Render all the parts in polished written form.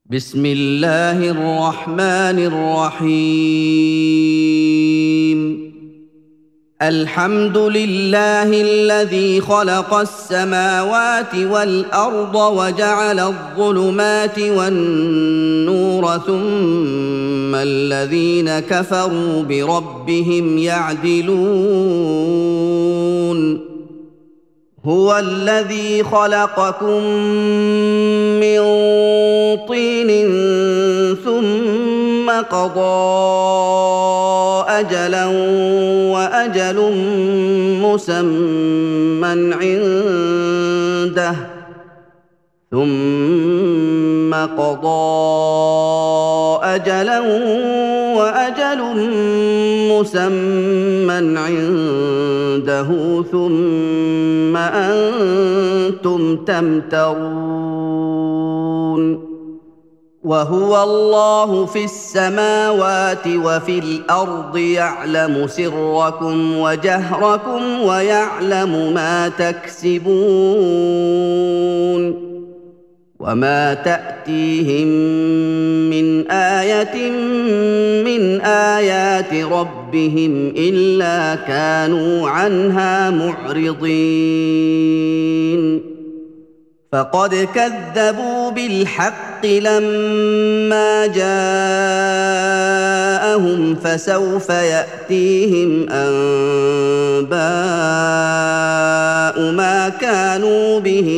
بسم الله الرحمن الرحيم. الحمد لله الذي خلق السماوات والارض وجعل الظلمات والنور ثم الذين كفروا بربهم يعدلون. هو الذي خلقكم من طين ثم قضى اجلا واجل مسمى عنده ثم أنتم تمترون. وهو الله في السماوات وفي الأرض يعلم سركم وجهركم ويعلم ما تكسبون. وما تأتيهم من آية من آيات ربهم إلا كانوا عنها معرضين. فقد كذبوا بالحق لما جاءهم فسوف يأتيهم أنباء ما كانوا به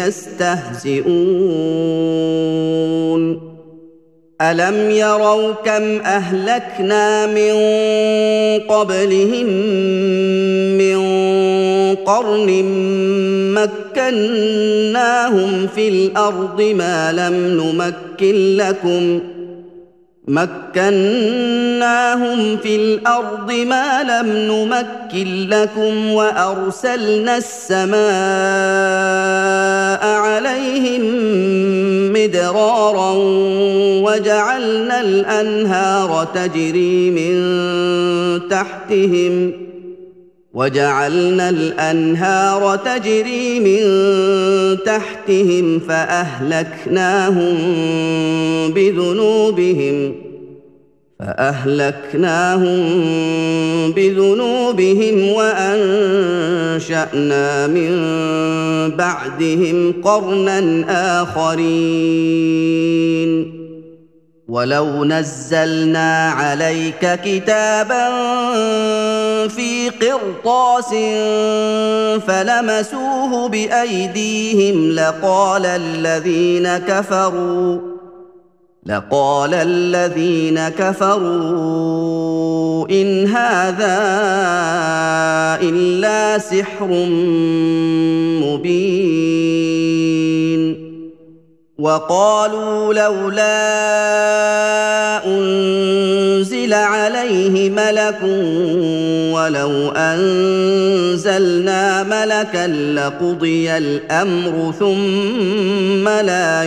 يستهزئون. ألم يروا كم أهلكنا من قبلهم من قرن مكناهم في الأرض ما لم نمكن لكم وأرسلنا السماء عليهم مدرارا وجعلنا الأنهار تجري من تحتهم فأهلكناهم بذنوبهم وأنشأنا من بعدهم قرنا آخرين. ولو نزلنا عليك كتابا في قرطاس فلمسوه بأيديهم لقال الذين كفروا إن هذا إلا سحر مبين. وقالوا لولا أنزل عليه ملك ولو أنزلنا ملكا لقضي الأمر ثم لا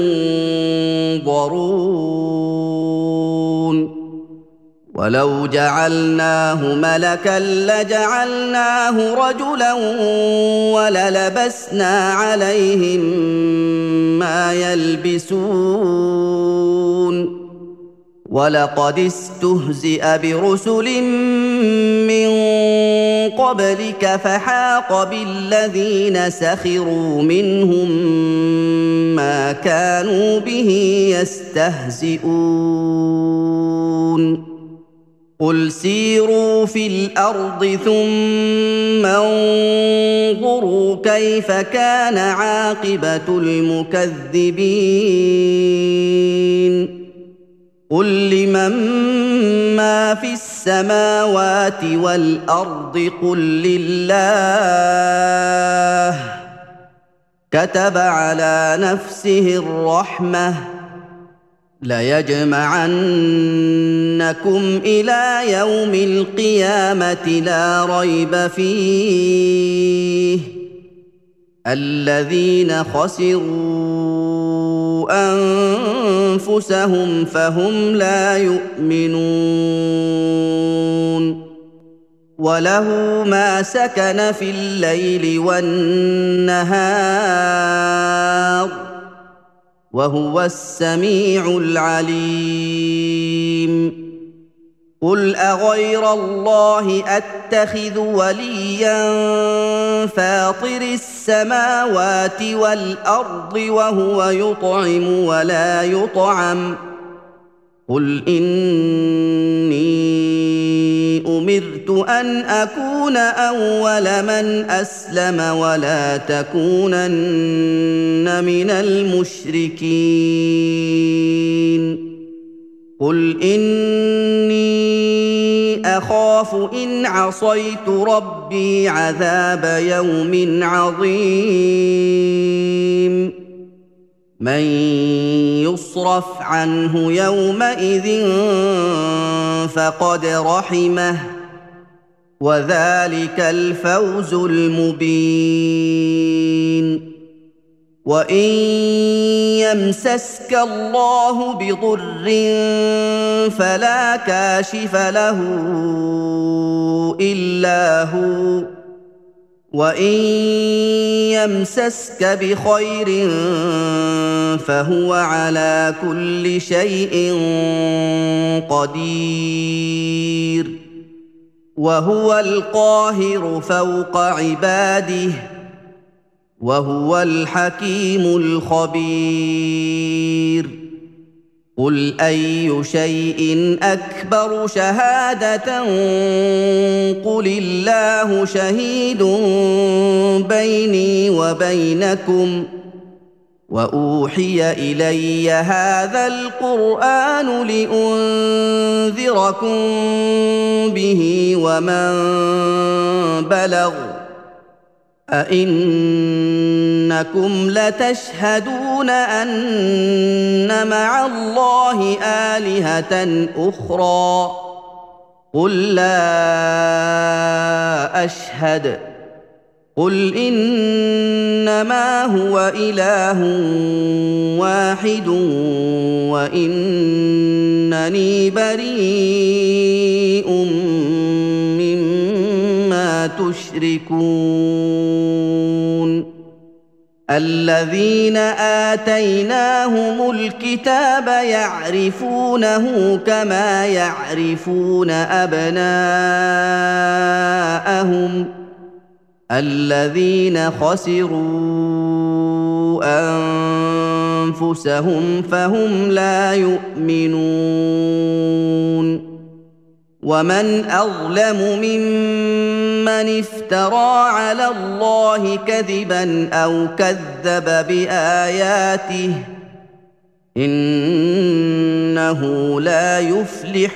ينظرون. ولو جعلناه ملكا لجعلناه رجلا وللبسنا عليهم ما يلبسون. ولقد استهزئ برسل من قبلك فحاق بالذين سخروا منهم ما كانوا به يستهزئون. قل سيروا في الأرض ثم انظروا كيف كان عاقبة المكذبين. قل لمن ما في السماوات والأرض قل لله كتب على نفسه الرحمة ليجمعنكم إلى يوم القيامة لا ريب فيه الذين خسروا أنفسهم فهم لا يؤمنون. وله ما سكن في الليل والنهار وهو السميع العليم قل أغير الله أتخذ وليا فاطر السماوات والأرض وهو يطعم ولا يطعم قل إني أمرت أن أكون أول من أسلم ولا تكونن من المشركين قل إني أخاف إن عصيت ربي عذاب يوم عظيم من يصرف عنه يومئذ فقد رحمه وذلك الفوز المبين وإن يمسسك الله بضر فلا كاشف له إلا هو وإن يمسسك بخير فهو على كل شيء قدير وهو القاهر فوق عباده وهو الحكيم الخبير قل أي شيء أكبر شهادة قل الله شهيد بيني وبينكم وأوحي إلي هذا القرآن لأنذركم به ومن بلغ أئنكم لتشهدون أن مع الله آلهة أخرى قل لا أشهد قل إنما هو إله واحد وإنني بريء مما تشركون الذين آتيناهم الكتاب يعرفونه كما يعرفون أبناءهم الذين خسروا أنفسهم فهم لا يؤمنون ومن أظلم ممن افترى على الله كذبا أو كذب بآياته إنه لا يفلح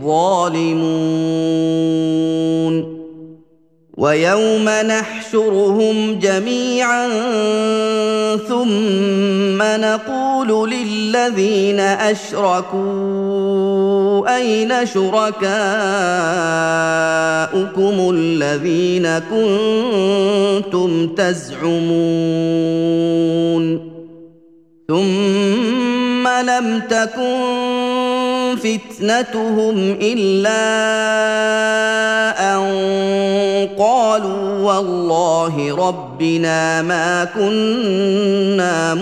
الظالمون ويوم نحشرهم جميعا ثم نقول للذين أشركوا أين شركاؤكم الذين كنتم تزعمون ثم لم تكن فتنتهم إلا أن قالوا والله ربنا ما كنا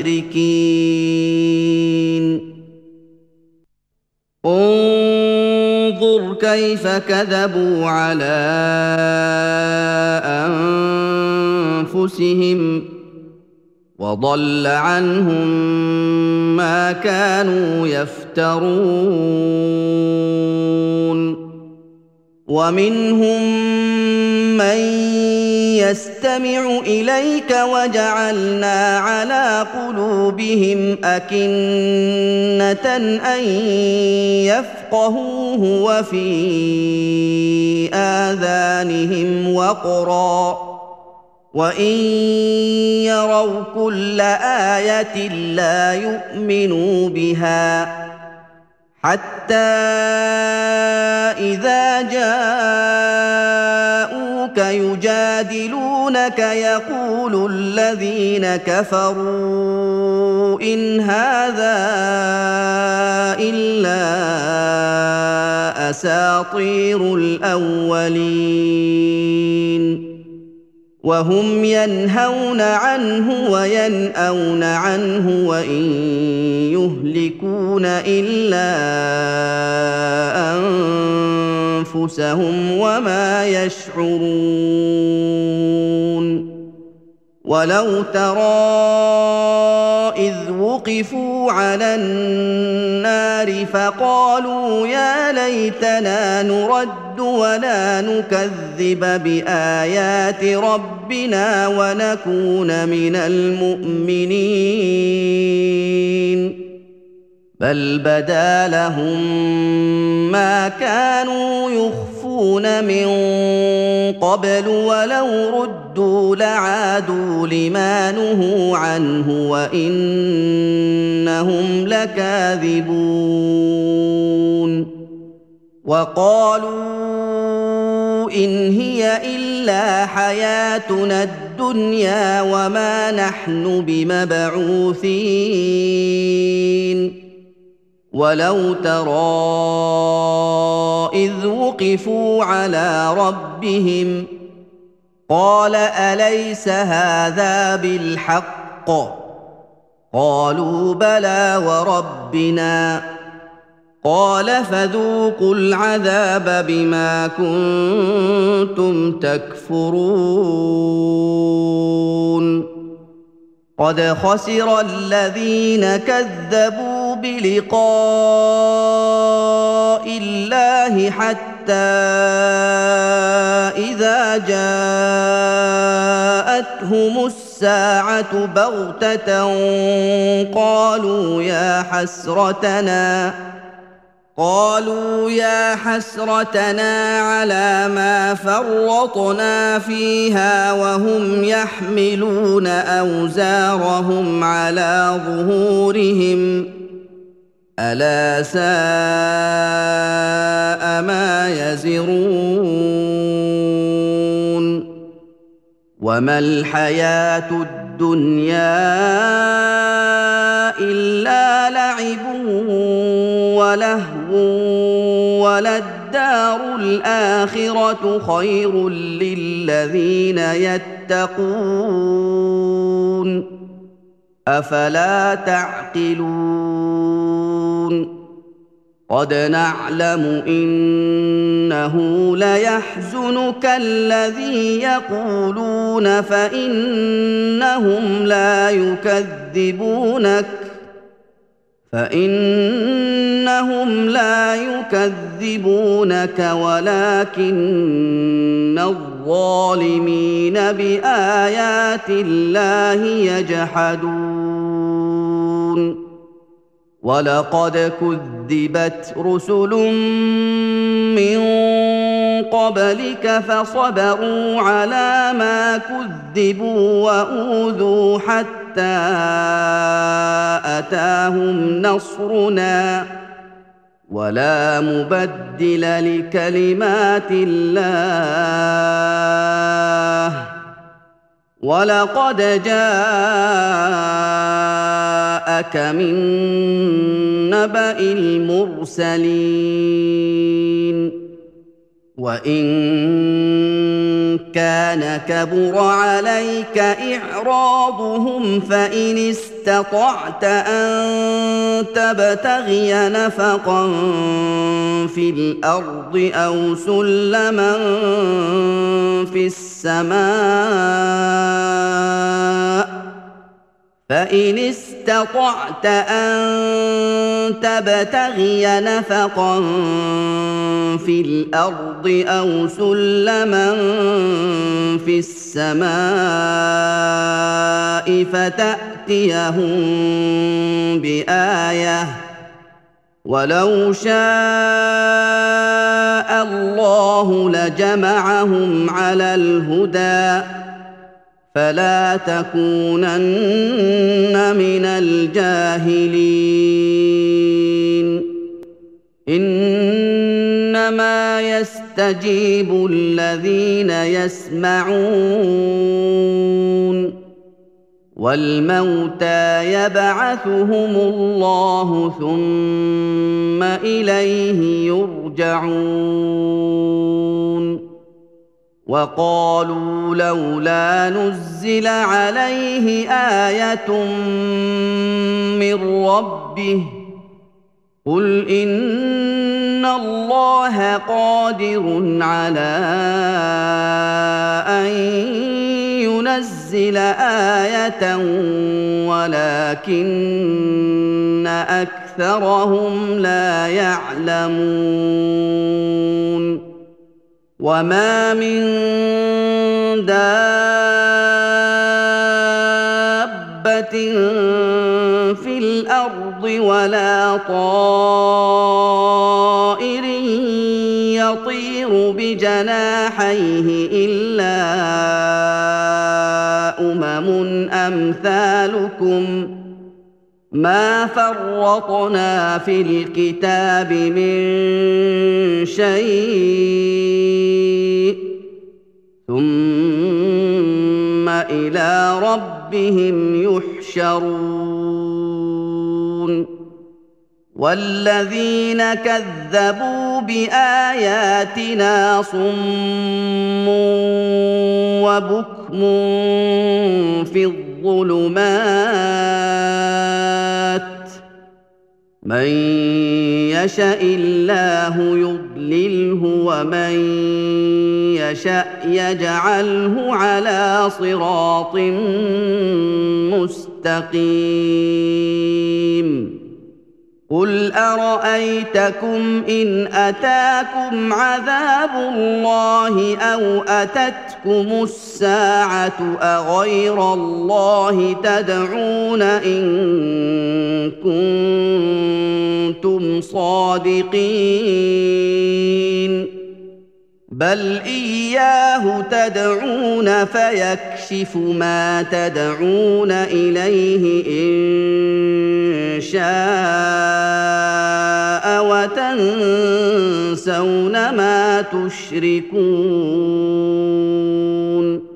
مشركين انظر كيف كذبوا على أنفسهم وضل عنهم ما كانوا يفترون ومنهم من يستمع إليك وجعلنا على قلوبهم أكنة أن يفقهوه وفي آذانهم وقرا وإن يروا كل آية لا يؤمنوا بها حتى إذا جاءوك يجادلونك يقول الذين كفروا إن هذا إلا أساطير الأولين وهم ينهون عنه وينأون عنه وإن يهلكون إلا أنفسهم وما يشعرون ولو ترى إذ وقفوا على النار فقالوا يا ليتنا نرد ولا نكذب بآيات ربنا ونكون من المؤمنين بل بدا لهم ما كانوا يخفون من قبل ولو ردوا لعادوا لما نهوا عنه وإنهم لكاذبون وقالوا إن هي إلا حياتنا الدنيا وما نحن بمبعوثين ولو ترى إذ وقفوا على ربهم قال أليس هذا بالحق قالوا بلى وربنا قال فذوقوا العذاب بما كنتم تكفرون قد خسر الذين كذبوا بلقاء الله حتى إذا جاءتهم الساعة بغتة قالوا يا حسرتنا على ما فرطنا فيها وهم يحملون أوزارهم على ظهورهم ألا ساء ما يزرون وما الحياة الدنيا إلا لعب ولهو وللدار الآخرة خير للذين يتقون أفلا تعقلون قد نعلم إنه ليحزنك الذي يقولون فإنهم لا يكذبونك ولكن الظالمين بآيات الله يجحدون ولقد كذبت رسل من قبلك فصبروا على ما كذبوا وأوذوا حتى أتاهم نصرنا ولا مبدل لكلمات الله ولقد جاءك من نبأ المرسلين وإن كان كبر عليك إعراضهم فإن استطعت أن تبتغي نفقا في الأرض أو سلما في السماء فإن استطعت أن تبتغي نفقا في الأرض أو سلما في السماء فتأتيهم بآية ولو شاء الله لجمعهم على الهدى فلا تكونن من الجاهلين إنما يستجيب الذين يسمعون والموتى يبعثهم الله ثم إليه يرجعون وقالوا لولا نزل عليه آية من ربه قل إن الله قادر على أن ينزل آية ولكن أكثرهم لا يعلمون وما من دابة في الأرض ولا طائر يطير بجناحيه إلا أمثالكم ما فرطنا في الكتاب من شيء ثم إلى ربهم يحشرون والذين كذبوا بآياتنا صم وبكم في الظلمات من يشاء الله يضلله ومن يشاء يجعله على صراط مستقيم قل أرأيتكم إن أتاكم عذاب الله أو أتتكم الساعة أغير الله تدعون إن كنتم صادقين بل إياه تدعون فيكشف ما تدعون إليه إن شاء وتنسون ما تشركون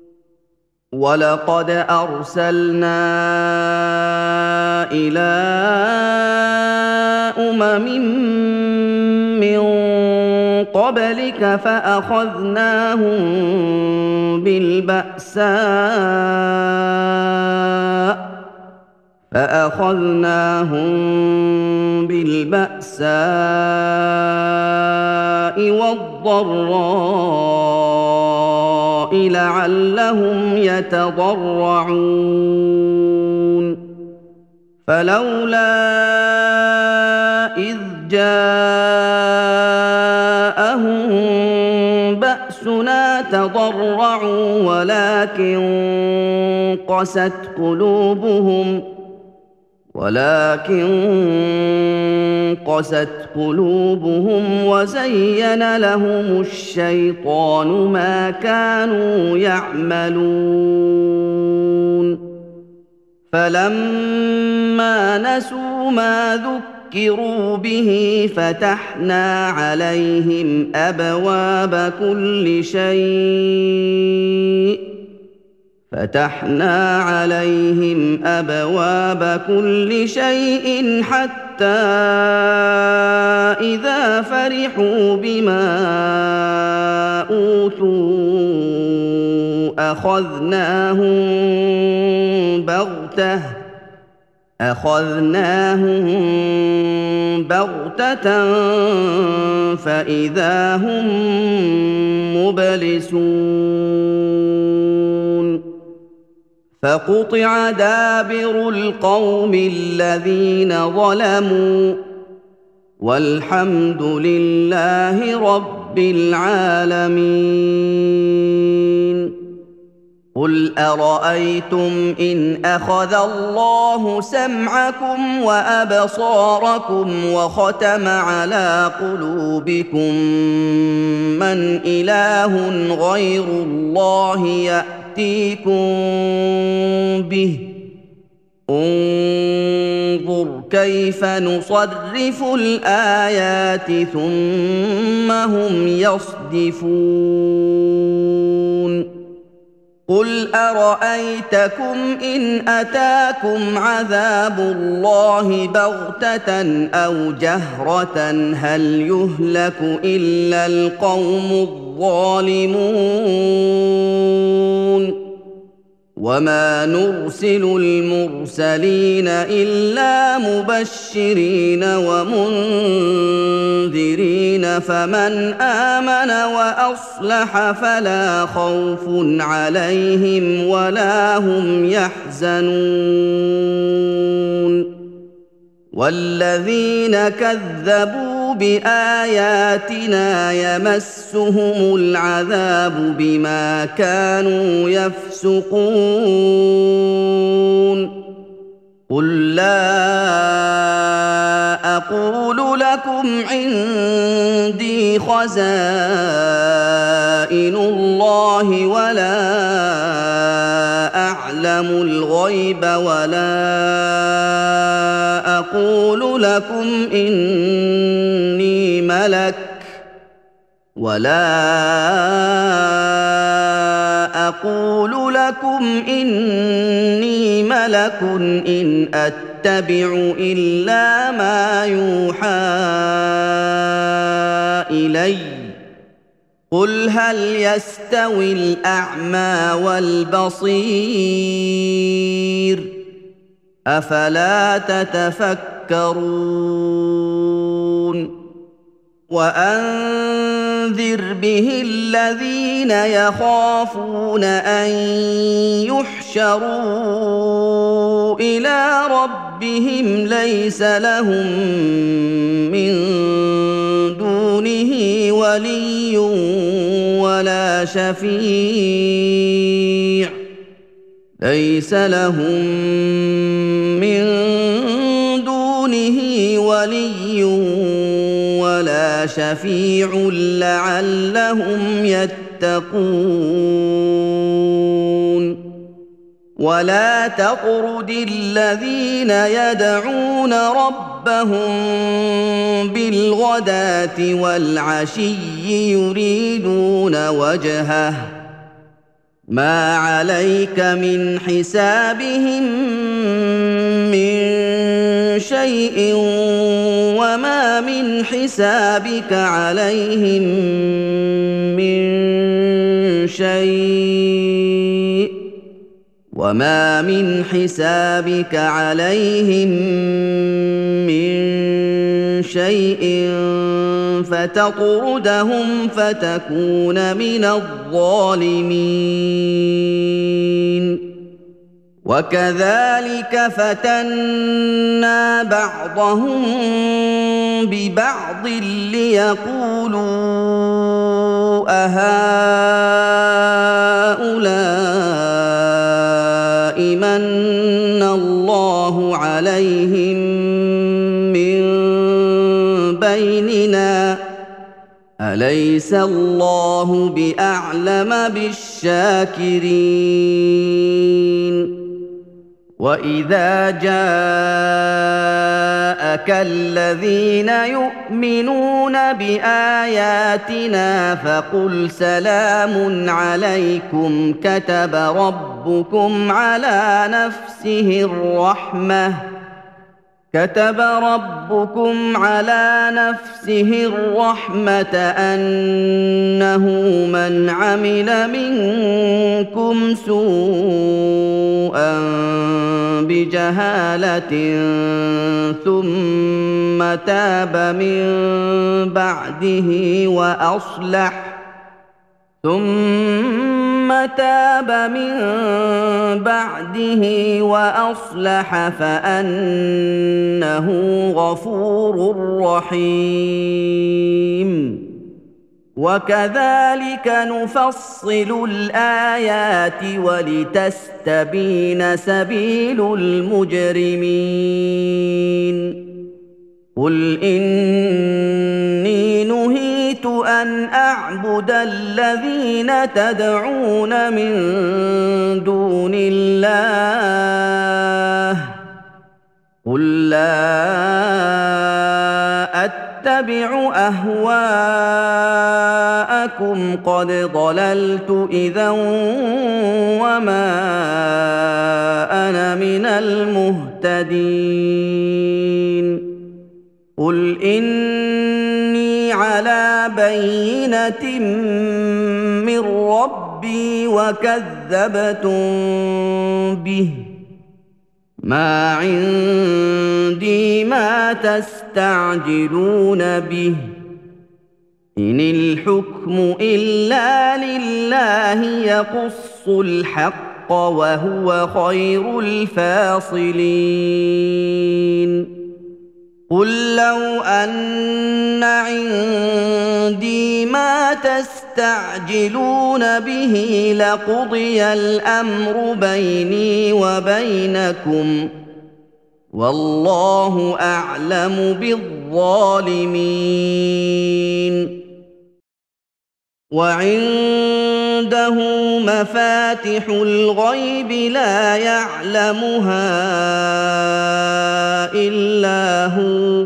ولقد أرسلنا إلى من قبلك فأخذناهم بالبأساء والضراء لعلهم يتضرعون فلولا إذ جاءهم بأسنا تضرعوا ولكن قست قلوبهم وزين لهم الشيطان ما كانوا يعملون فلما نسوا ما ذكروا به فتحنا عليهم أبواب كل شيء حتى إذا فرحوا بما أوتوا أخذناهم بغتة فإذا هم مبلسون فقطع دابر القوم الذين ظلموا والحمد لله رب العالمين قل أرأيتم إن أخذ الله سمعكم وأبصاركم وختم على قلوبكم من إله غير الله يأتيكم به انظر كيف نصرف الآيات ثم هم يصدفون قل أرأيتكم إن أتاكم عذاب الله بغتة أو جهرة هل يهلك إلا القوم الظالمون الظالمون وما نرسل المرسلين إلا مبشرين ومنذرين فمن آمن وأصلح فلا خوف عليهم ولا هم يحزنون والذين كذبوا بآياتنا يمسهم العذاب بما كانوا يفسقون قل لا أقول لكم عندي خزائن الله ولا أعلم الغيب أقول لكم إني ملك إن أتبع إلا ما يوحى إلي قل هل يستوي الأعمى والبصير أفلا تتفكرون وأنذر به الذين يخافون أن يحشروا إلى ربهم ليس لهم من دونه ولي ولا شفيع ليس لهم من دونه ولي ولا شفيع لعلهم يتقون ولا تطرد الذين يدعون ربهم بالغداة والعشي يريدون وجهه ما عليك من حسابهم من شيء وما من حسابك عليهم من شيء فتطردهم فتكون من الظالمين وكذلك فتنا بعضهم ببعض ليقولوا أهؤلاء من الله عليهم من بيننا أليس الله بأعلم بالشاكرين وإذا جاءك الذين يؤمنون بآياتنا فقل سلام عليكم كتب ربكم على نفسه الرحمة أنه من عمل منكم سوءا بجهالة ثم تاب من بعده وأصلح فأنه غفور رحيم وكذلك نفصل الآيات ولتستبين سبيل المجرمين قل إني نهيت أن أعبد الذين تدعون من دون الله قل لا أتبع أهواءكم قد ضللت إذا وما أنا من المهتدين قل إني على بينة من ربي وكذبتم به ما عندي ما تستعجلون به إن الحكم إلا لله يقص الحق وهو خير الفاصلين قل لو أن عندي ما تستعجلون به لقضي الأمر بيني وبينكم والله أعلم بالظالمين وعنده مفاتح الغيب لا يعلمها إلا هو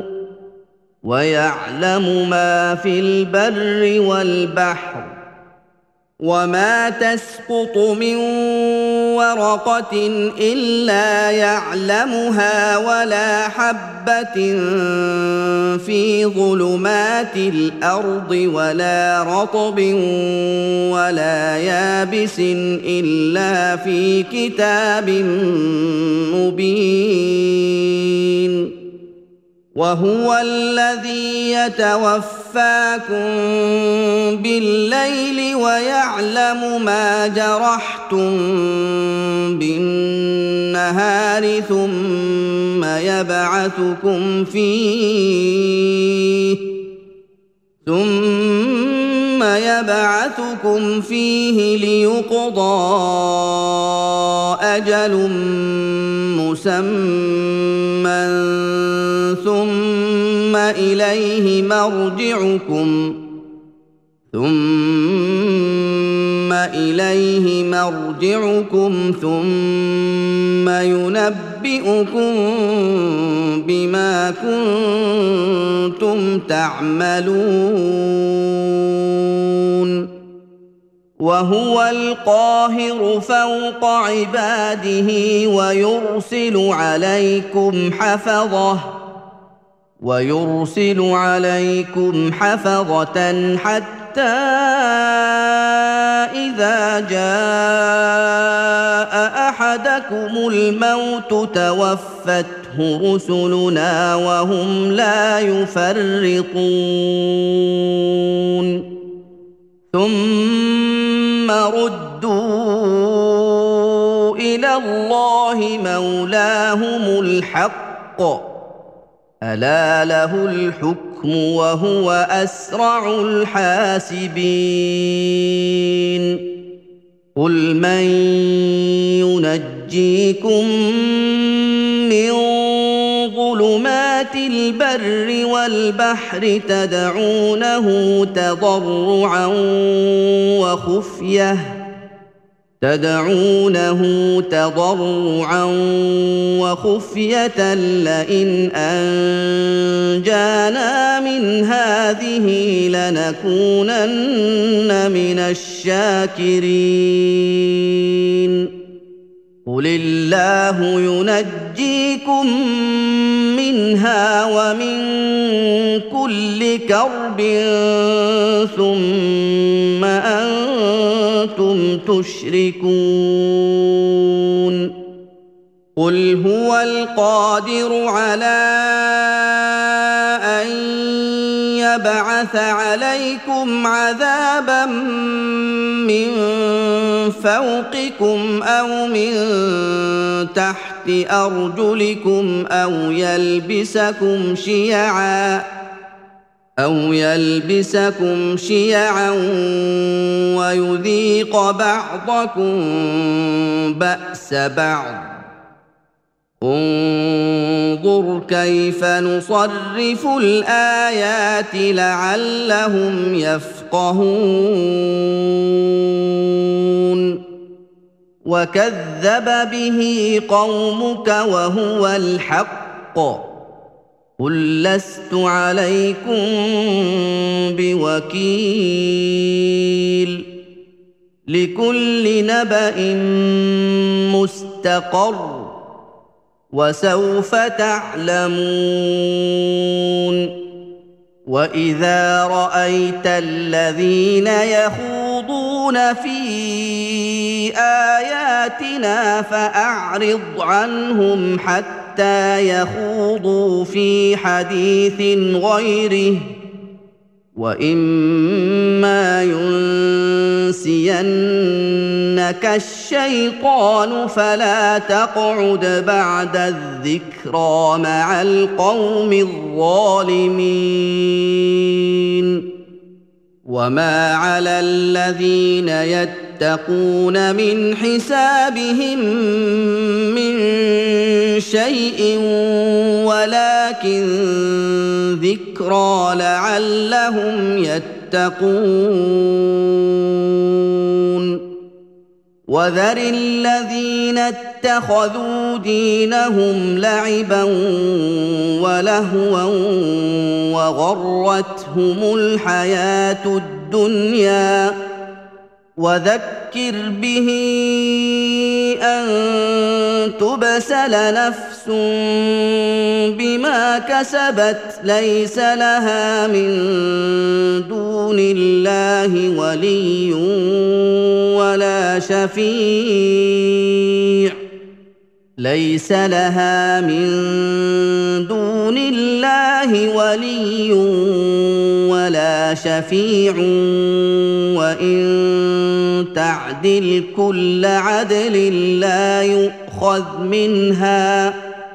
ويعلم ما في البر والبحر وما تسقط من ورقة إلا يعلمها ولا حبة في ظلمات الأرض ولا رطب ولا يابس إلا في كتاب مبين وهو الذي يتوفاكم بالليل ويعلم ما جرحتم بالنهار ثم يبعثكم فيه ليقضى أجل مسمى ثم إليه مرجعكم ثم ينبئكم بما كنتم تعملون وهو القاهر فوق عباده ويرسل عليكم حفظة حتى إذا جاء أحدكم الموت توفته رسلنا وهم لا يفرطون ثم ردوا إلى الله مولاهم الحق ألا له الحكم وهو أسرع الحاسبين قل من ينجيكم من ظلمات البر والبحر تدعونه تضرعا وخفية لئن أنجانا من هذه لنكونن من الشاكرين قل الله ينجيكم منها ومن كل كرب ثم أنتم تشركون قل هو القادر على أن يبعث عليكم عذابا من فوقكم أو من تحت أرجلكم أو يلبسكم شيعا ويذيق بعضكم بأس بعض انظر كيف نصرف الآيات لعلهم يفقهون وكذب به قومك وهو الحق قل لست عليكم بوكيل لكل نبأ مستقر وسوف تعلمون وإذا رأيت الذين يخوضون في آياتنا فأعرض عنهم حتى يخوضوا في حديث غيره، وإما ينسينك الشيطان فلا تقعد بعد الذكرى مع القوم الظالمين. وما على الذين يتقون من حسابهم من شيء ولكن ذكرى لعلهم يتقون. وذر الذين اتخذوا دينهم لعبا ولهوا وغرتهم الحياة الدنيا، وذكر به أن تبسل نفس بما كسبت ليس لها من دون الله ولي ولا شفيع، ليس لها من دون الله ولي ولا شفيع، وإن تعدل كل عدل لا يؤخذ منها،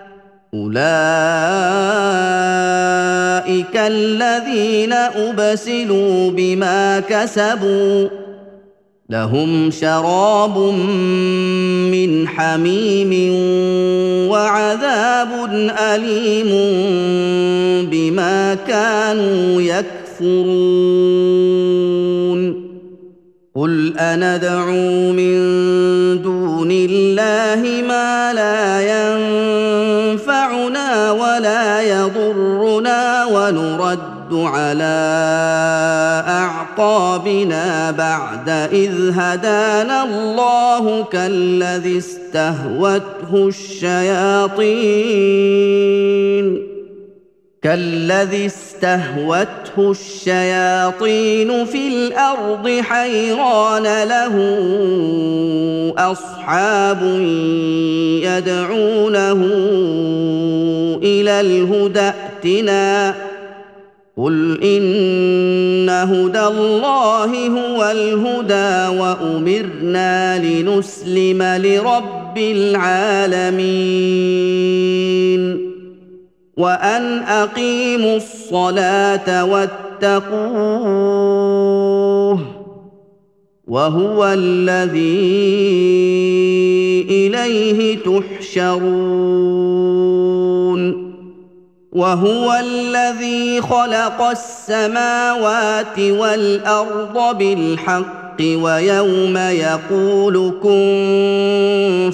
أولئك الذين أبسلوا بما كسبوا، لهم شراب من حميم وعذاب أليم بما كانوا يكفرون. قل أندعو من دون الله ما لا ينفعنا ولا يضرنا ونرد على أعقابنا بعد إذ هدانا الله كالذي استهوته الشياطين في الأرض حيران له أصحاب يدعونه إلى الهدى ائتنا، قل إن هدى الله هو الهدى وأمرنا لنسلم لرب العالمين، وأن أقيموا الصلاة واتقوه وهو الذي إليه تحشرون. وهو الذي خلق السماوات والأرض بالحق ويوم يقول كن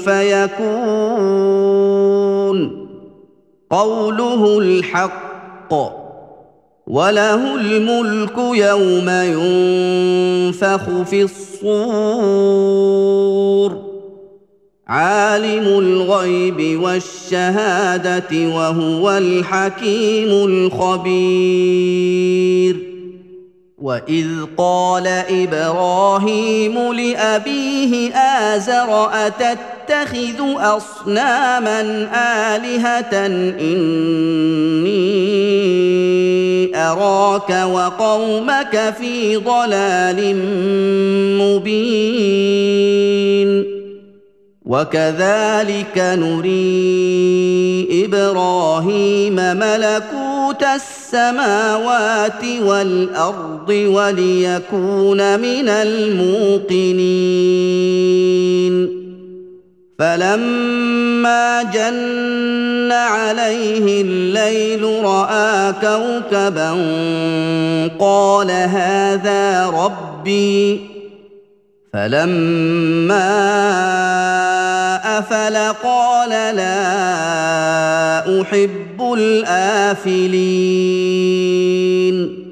فيكون قوله الحق، وله الملك يوم ينفخ في الصور، عالم الغيب والشهادة وهو الحكيم الخبير. وإذ قال إبراهيم لأبيه آزر أتتخذ أصناما آلهة إني أراك وقومك في ضلال مبين. وكذلك نري إبراهيم ملكوت السماوات والأرض وليكون من الموقنين. فلما جن عليه الليل رأى كوكبا قال هذا ربي، فلما أفل قال لا أحب الآفلين.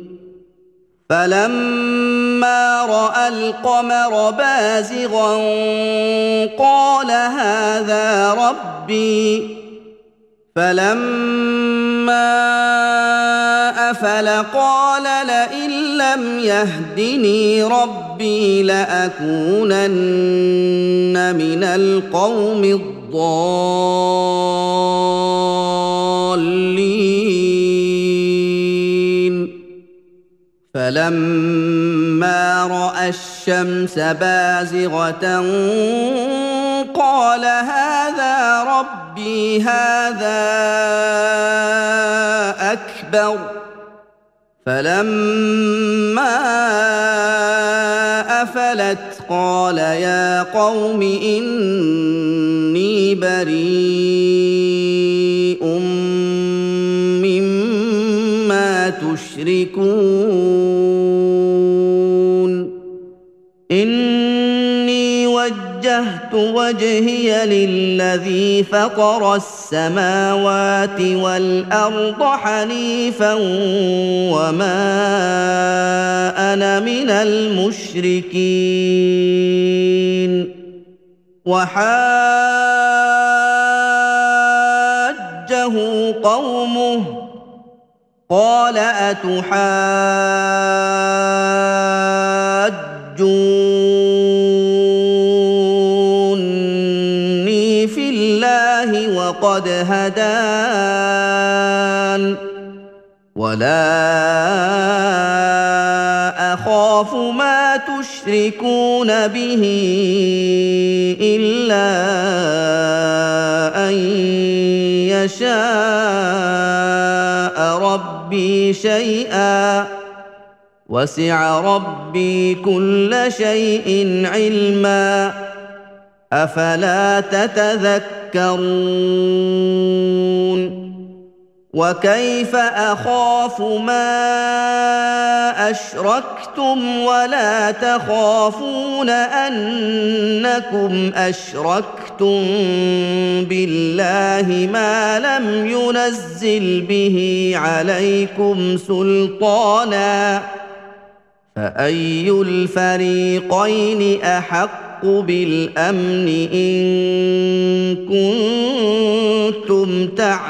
فلما رأى القمر بازغا قال هذا ربي، فلما أفل قال لئن لم يهدني ربي لأكونن من القوم الضالين فلما رأى الشمس بازغة قال هذا ربي هذا أكبر فلما أفلت قال يا قوم إني بريء مما تشركون إني وجهت وجهي للذي فطر السماوات والأرض حنيفا وما أنا من المشركين وحاجه قومه قال أتحاجوني في الله وقد هدان ولا أخاف ما تشركون به إلا أن يشاء ربي شيئا وسع ربي كل شيء علما أفلا تتذكرون وكيف أخاف ما أشركتم ولا تخافون أنكم أشركتم بالله ما لم ينزل به عليكم سلطانا فأي الفريقين أحق بالأمن إن كنتم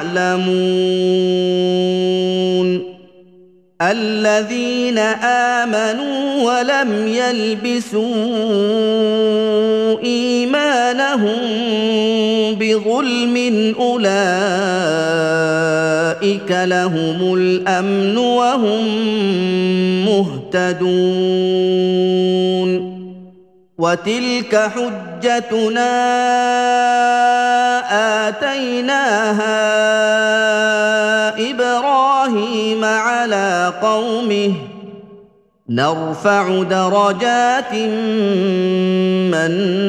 تعلمون الذين آمنوا ولم يلبسوا إيمانهم بظلم أولئك لهم الأمن وهم مهتدون وتلك حجتنا آتيناها إبراهيم على قومه نرفع درجات من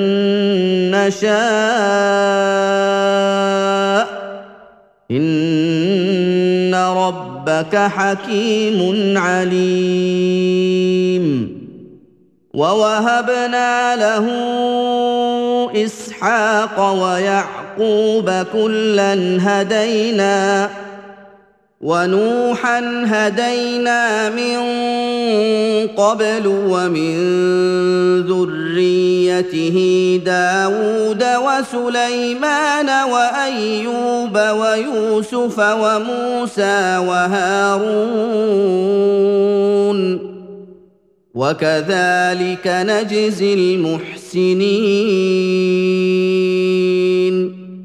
نشاء إن ربك حكيم عليم ووهبنا له إسحاق ويعقوب كلا هدينا ونوحا هدينا من قبل ومن ذريته داود وسليمان وأيوب ويوسف وموسى وهارون وكذلك نجزي المحسنين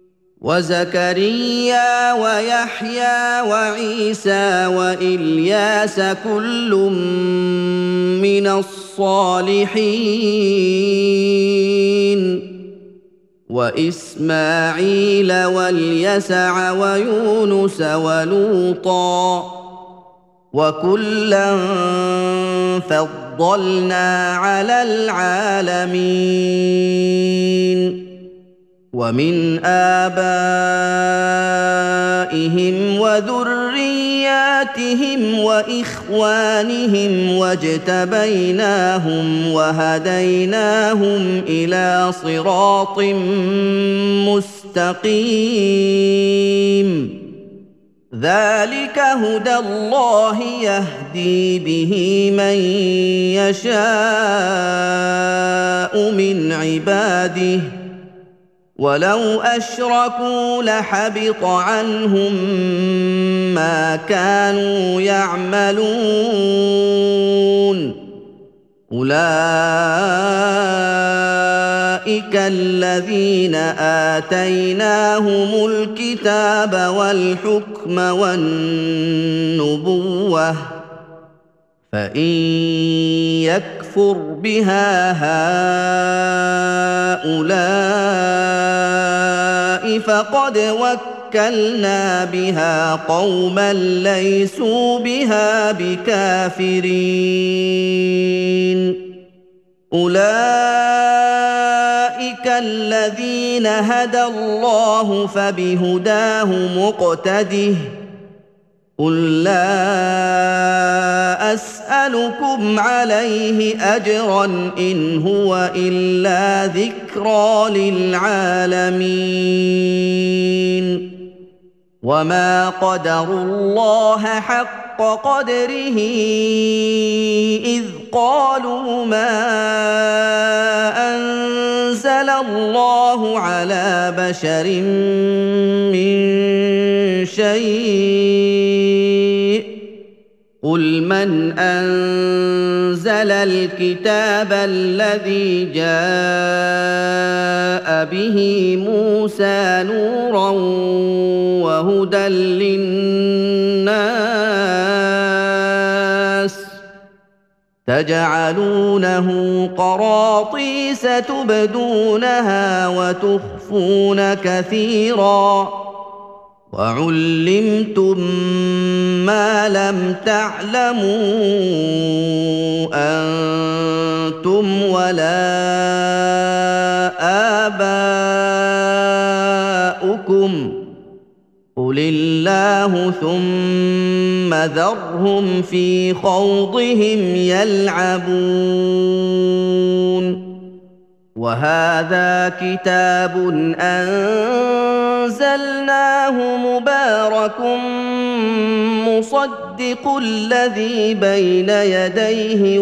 وزكريا ويحيى وعيسى وإلياس كل من الصالحين وإسماعيل واليسع ويونس ولوطا وكلا فضلنا على العالمين ومن آبائهم وذرياتهم وإخوانهم واجتبيناهم وهديناهم إلى صراط مستقيم ذلك هدى الله يهدي به من يشاء من عباده ولو أشركوا لحبط عنهم ما كانوا يعملون أولئك الذين آتيناهم الكتاب والحكم والنبوة فإن يكفر بها هؤلاء فقد وكلنا بها قوما ليسوا بها بكافرين أولئك الذين هدى الله فبهداه مقتده قل لا أسألكم عليه أجرا إن هو إلا ذكرى للعالمين وما قدروا الله حق قدره إذ قالوا ما أنزل الله على بشر من شيء قل من أنزل الكتاب الذي جاء به موسى نورا وهدى للناس تجعلونه قراطيس تبدونها وتخفون كثيرا وعلمتم ما لم تعلموا أنتم ولا آباؤكم قل الله ثم ذرهم في خوضهم يلعبون وهذا كتاب أنزلناه مبارك مصدق الذي بين يديه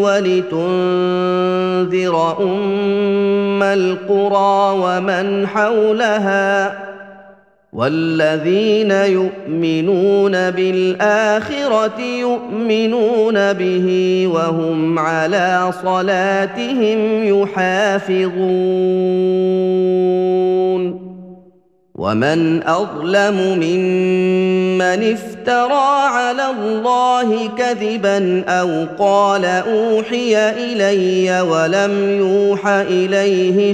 ولتنذر أم القرى ومن حولها والذين يؤمنون بالآخرة يؤمنون به وهم على صلاتهم يحافظون ومن أظلم ممن افترى على الله كذبا أو قال أوحي إلي ولم يوح إليه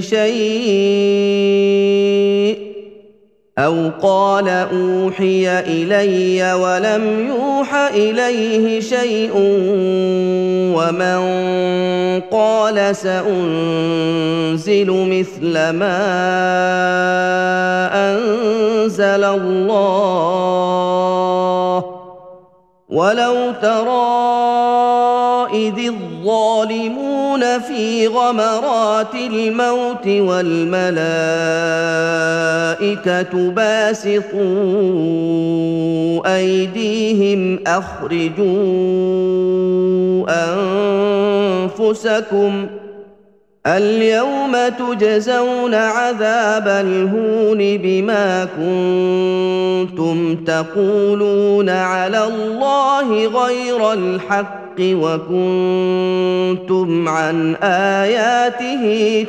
شيء ومن قال سأنزل مثل ما أنزل الله ولو ترى إذ الظالمون في غمرات الموت والملائكة باسطوا أيديهم أخرجوا أنفسكم اليوم تجزون عذاب الهون بما كنتم تقولون على الله غير الحق وكنتم عن آياته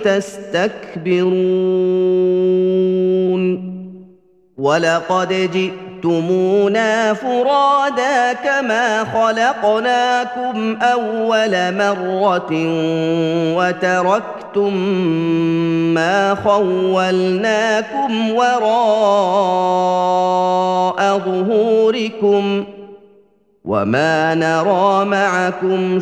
تستكبرون ولقد جئتمونا فرادا كما خلقناكم أول مرة وتركتم ما خولناكم وراء ظهوركم وما نرى معكم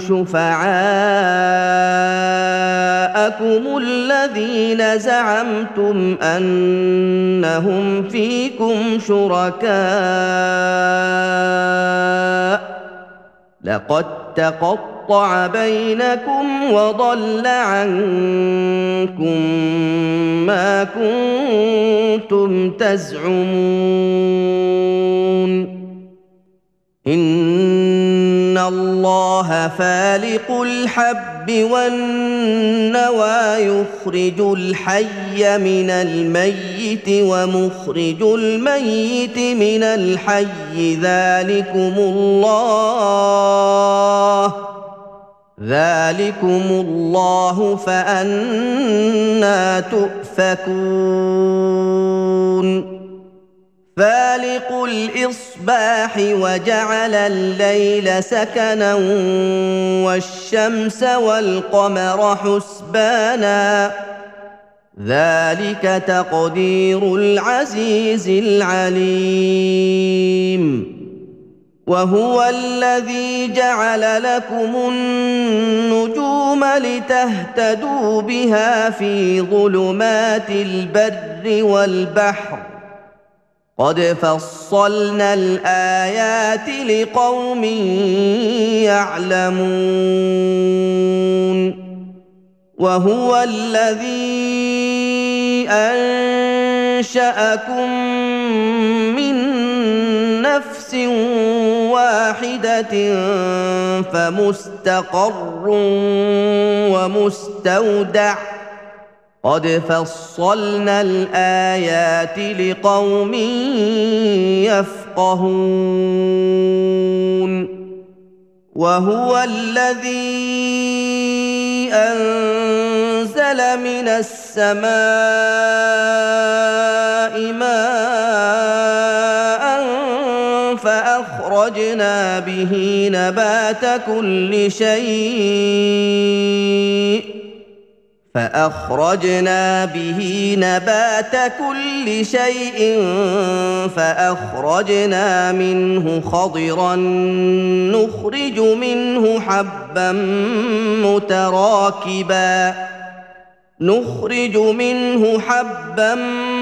شفعاءكم الذين زعمتم أنهم فيكم شركاء لقد تقطع بينكم وضل عنكم ما كنتم تزعمون إن الله فالق الحب والنوى يخرج الحي من الميت ومخرج الميت من الحي ذلكم الله فأنى تؤفكون فالق الإصباح وجعل الليل سكنا والشمس والقمر حسبانا ذلك تقدير العزيز العليم وهو الذي جعل لكم النجوم لتهتدوا بها في ظلمات البر والبحر قد فصلنا الآيات لقوم يعلمون وهو الذي أنشأكم من نفس واحدة فمستقر ومستودع قد فصلنا الآيات لقوم يفقهون وهو الذي أنزل من السماء ماء فأخرجنا به نبات كل شيء فأخرجنا منه خضرا نخرج منه حبا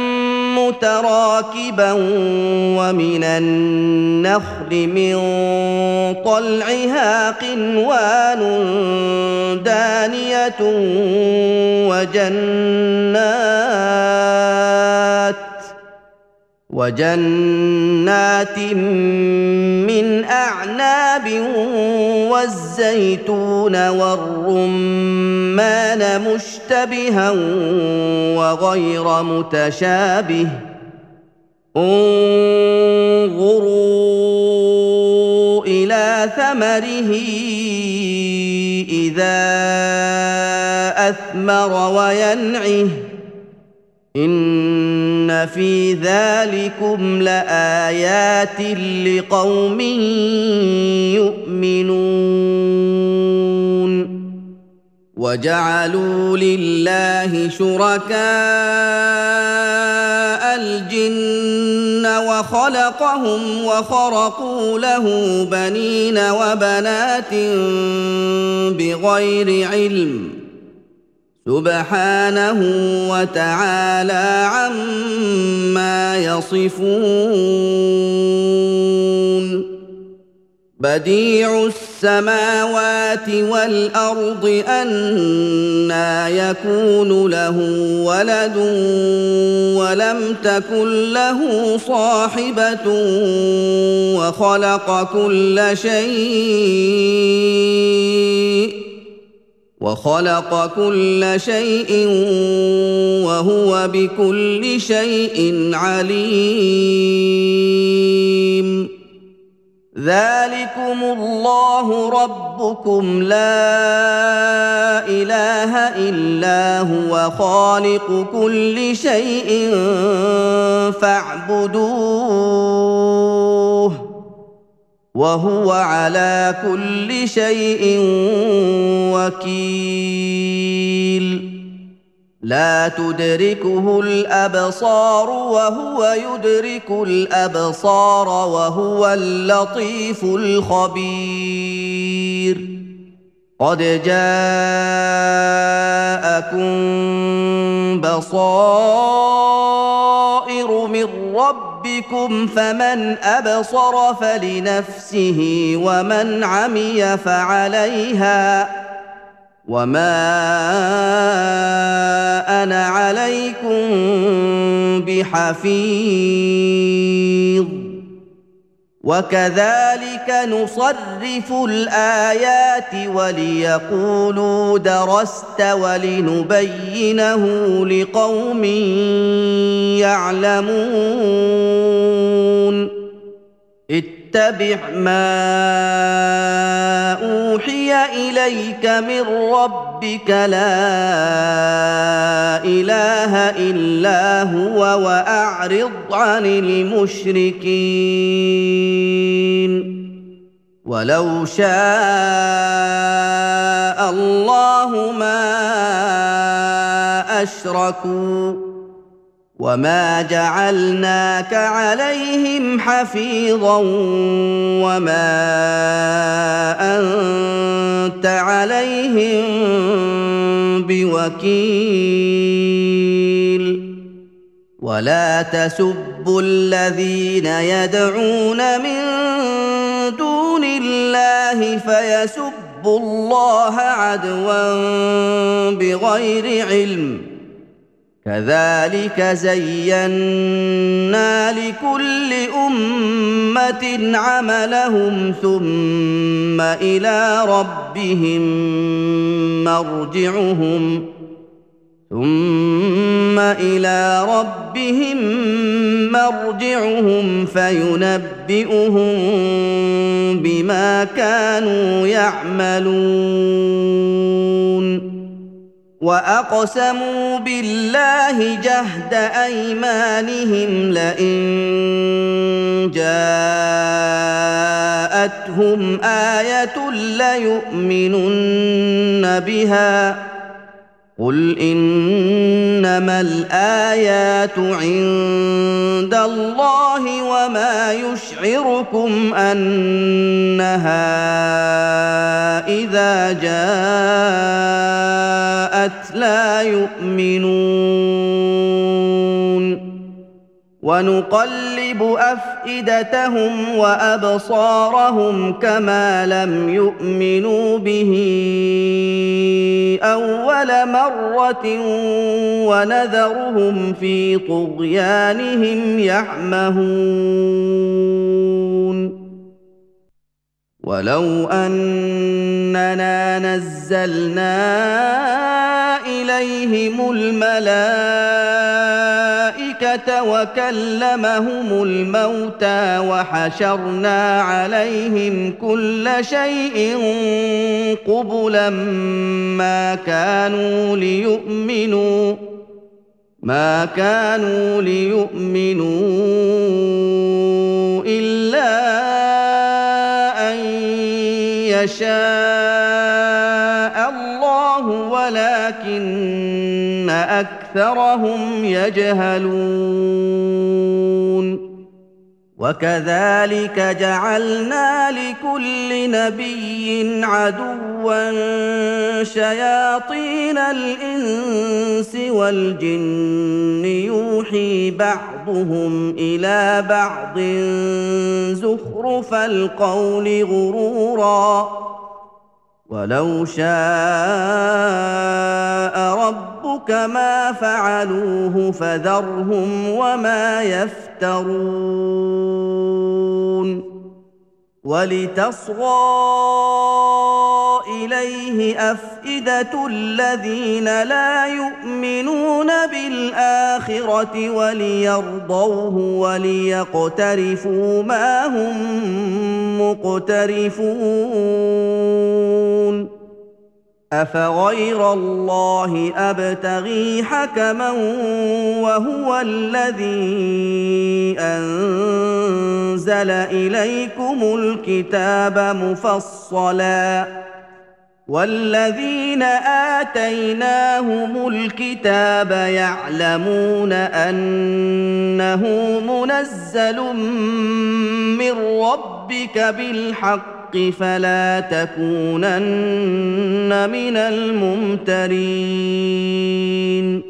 متراكبا ومن النخل من طلعها قنوان دانية وجنات من أعناب والزيتون والرمان مشتبها وغير متشابه انظروا إلى ثمره إذا أثمر وينعه إن في ذلكم لآيات لقوم يؤمنون وجعلوا لله شركاء الجن وخلقهم وخرقوا له بنين وبنات بغير علم سبحانه وتعالى عما يصفون بديع السماوات والأرض أنى يكون له ولد ولم تكن له صاحبة وخلق كل شيء وهو بكل شيء عليم ذلكم الله ربكم لا إله إلا هو خالق كل شيء فاعبدوه وهو على كل شيء وكيل لا تدركه الأبصار وهو يدرك الأبصار وهو اللطيف الخبير قد جاءكم بصائر من ربكم فمن أبصر فلنفسه ومن عمي فعليها وما أنا عليكم بحفيظ وكذلك نصرف الآيات وليقولوا درست ولنبينه لقوم يعلمون اتبع ما أوحي إليك من ربك لا إله إلا هو وأعرض عن المشركين ولو شاء الله ما أشركوا وما جعلناك عليهم حفيظا وما أنت عليهم بوكيل ولا تسبوا الذين يدعون من دون الله فيسبوا الله عدوا بغير علم كذلك زينا لكل أمة عملهم ثم إلى ربهم مرجعهم فينبئهم بما كانوا يعملون وأقسموا بالله جهد أيمانهم لئن جاءتهم آية ليؤمنن بها قل إنما الآيات عند الله وما يشعركم أنها إذا جاءت لا يؤمنون ونقلب أفئدتهم وأبصارهم كما لم يؤمنوا به أول مرة ونذرهم في طغيانهم يعمهون ولو أننا نزلنا إليهم الملائكة وكلمهم الموتى وحشرنا عليهم كل شيء قبلا ما كانوا ليؤمنوا إلا أن يشاء الله ولكن أكثرهم يجهلون وكذلك جعلنا لكل نبي عدوا شياطين الإنس والجن يوحي بعضهم إلى بعض زخرف القول غرورا ولو شاء ربك ما فعلوه فذرهم وما يفترون ولتصغى إليه أفئدة الذين لا يؤمنون بالآخرة وليرضوه وليقترفوا ما هم مقترفون أفغير الله أبتغي حكما وهو الذي أنزل إليكم الكتاب مفصلا والذين آتيناهم الكتاب يعلمون أنه منزل من ربك بالحق فلا تكونن من الممترين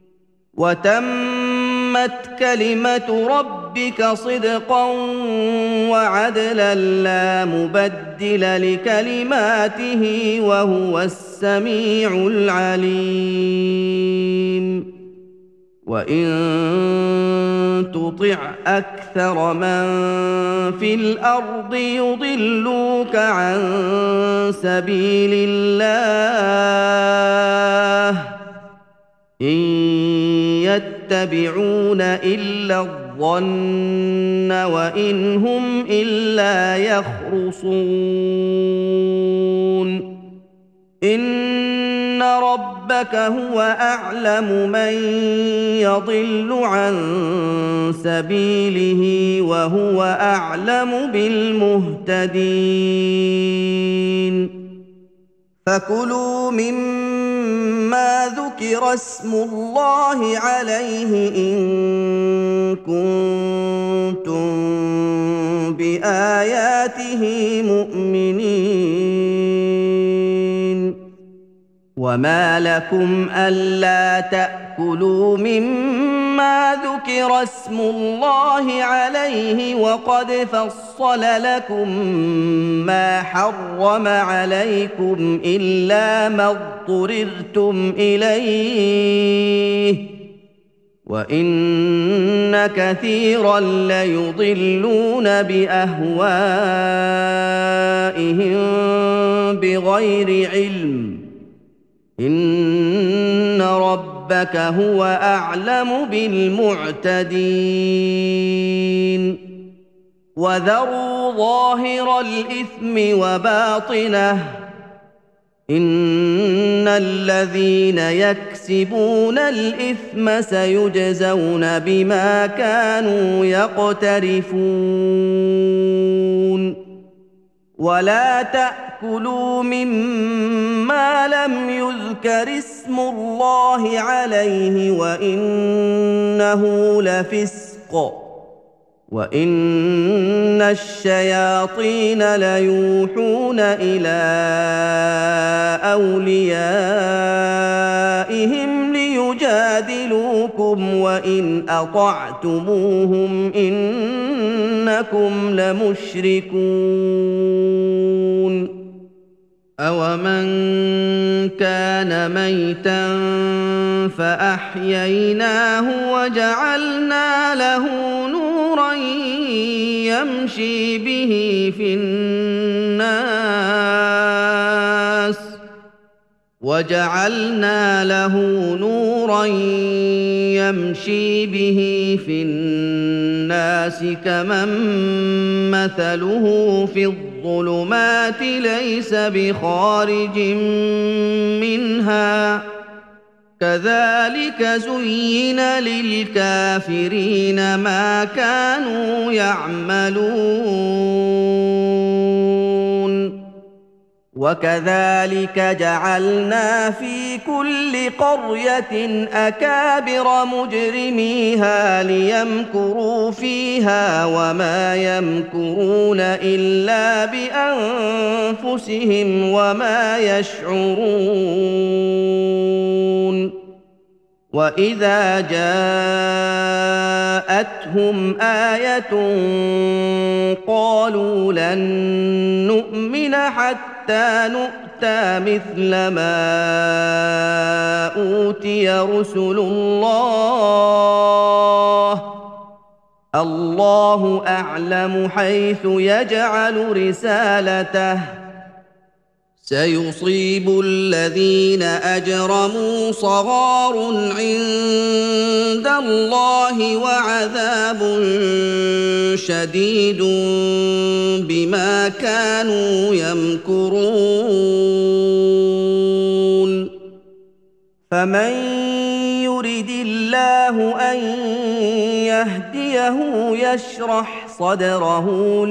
وتمت كلمة ربك صدقا وعدلا لا مبدل لكلماته وهو السميع العليم وإن تطع أكثر من في الأرض يضلوك عن سبيل الله إن يتبعون إلا الظن وإن هم إلا يخرصون إن ربك هو أعلم من يضل عن سبيله وهو أعلم بالمهتدين فكلوا مما ذكر اسم الله عليه إن كنتم بآياته مؤمنين وما لكم ألا تأكلوا مما ذكر اسم الله عليه وقد فصل لكم ما حرم عليكم إلا ما اضطررتم إليه وإن كثيرا ليضلون بأهوائهم بغير علم إن ربك هو أعلم بالمعتدين وذروا ظاهر الإثم وباطنه إن الذين يكسبون الإثم سيجزون بما كانوا يقترفون ولا تأكلوا مما لم يذكر اسم الله عليه وإنه لفسق وإن الشياطين ليوحون إلى أوليائهم ليجادلوكم وإن أطعتموهم إنكم لمشركون أومن كان ميتا فأحييناه وجعلنا له نورا يمشي به في الناس وجعلنا له نورا يمشي به في الناس كمن مثله في الظلمات ليس بخارج منها كذلك زين للكافرين ما كانوا يعملون وكذلك جعلنا في كل قرية أكابر مجرميها ليمكروا فيها وما يمكرون إلا بأنفسهم وما يشعرون وإذا جاءتهم آية قالوا لن نؤمن حتى نؤتى مثل ما أوتي رسل الله أعلم حيث يجعل رسالته سيصيب الذين أجرموا صغار عند الله وعذاب شديد بما كانوا يمكرون فمن يرد الله أن يهديه يشرح صدره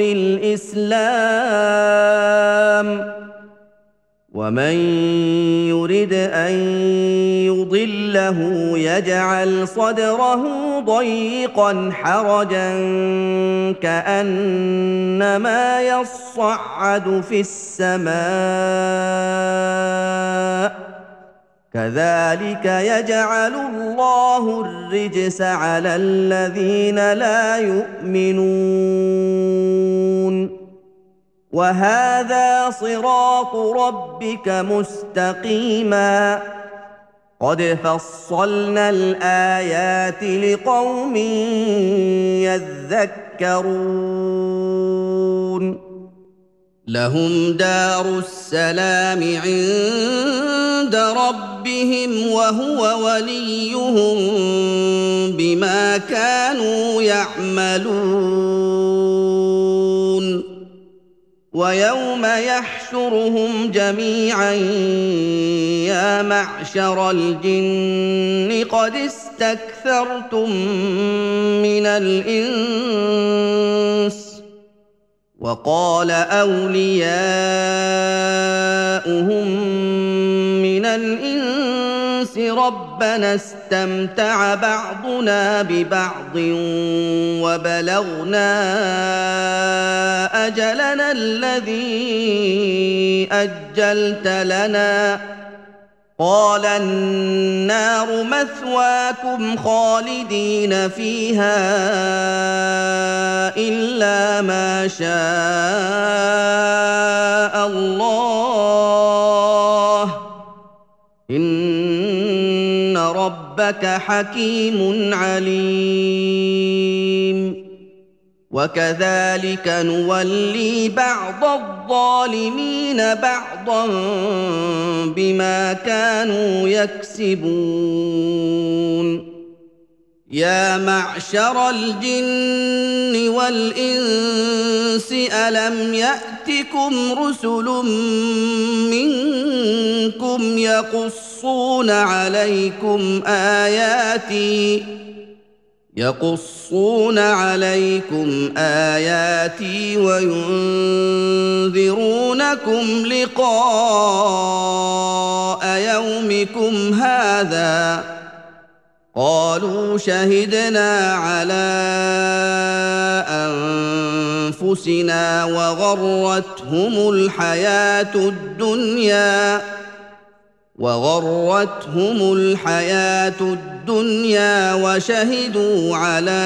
للإسلام ومن يرد أن يضله يجعل صدره ضيقا حرجا كأنما يصعد في السماء كذلك يجعل الله الرجس على الذين لا يؤمنون وهذا صراط ربك مستقيما قد فصلنا الآيات لقوم يذكرون لهم دار السلام عند ربهم وهو وليهم بما كانوا يعملون ويوم يحشرهم جميعا يا معشر الجن قد استكثرتم من الإنس وقال أولياؤهم من الإنس ربنا استمتع بعضنا ببعض وبلغنا أجلنا الذي أجلت لنا قال النار مثواكم خالدين فيها إلا ما شاء الله إن ربك حكيم عليم وكذلك نولي بعض الظالمين بعضا بما كانوا يكسبون يا معشر الجن والإنس ألم يأتكم رسل منكم يقصون عليكم آياتي وينذرونكم لقاء يومكم هذا قالوا شهدنا على أنفسنا وغرتهم الحياة الدنيا وشهدوا على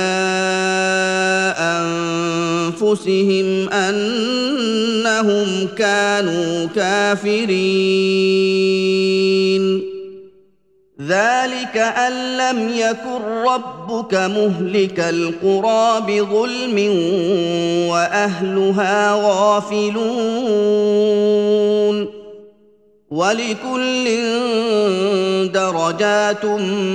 أنفسهم أنهم كانوا كافرين ذلك أن لم يكن ربك مهلك القرى بظلم وأهلها غافلون ولكل درجات